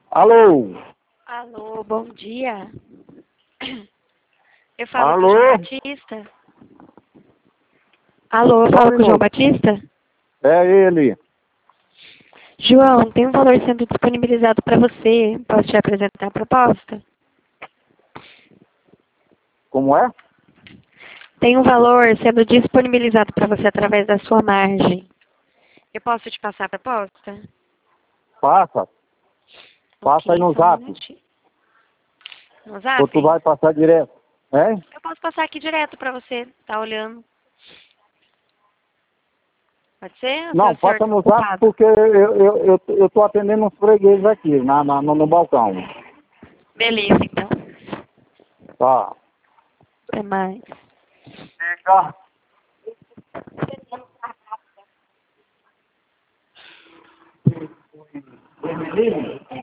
Alô? Alô, bom dia. Eu falo Alô? com o João Batista. Alô, eu Só um falo com o João minuto. Batista? É ele. João, tem um valor sendo disponibilizado para você. Posso te apresentar a proposta? Como é? Tem um valor sendo disponibilizado para você através da sua margem. Eu posso te passar a proposta? Passa. Passa aí no Ok, só um zap. minutinho. No zap? Ou tu vai passar direto. Hein? Eu posso passar aqui direto para você. Tá olhando? Pode ser? Ou Não, o senhor passa tá no zap ocupado? porque eu tô atendendo uns fregueses aqui, no balcão. Beleza, então. Tá. Até mais. Fica. Vermelhinho?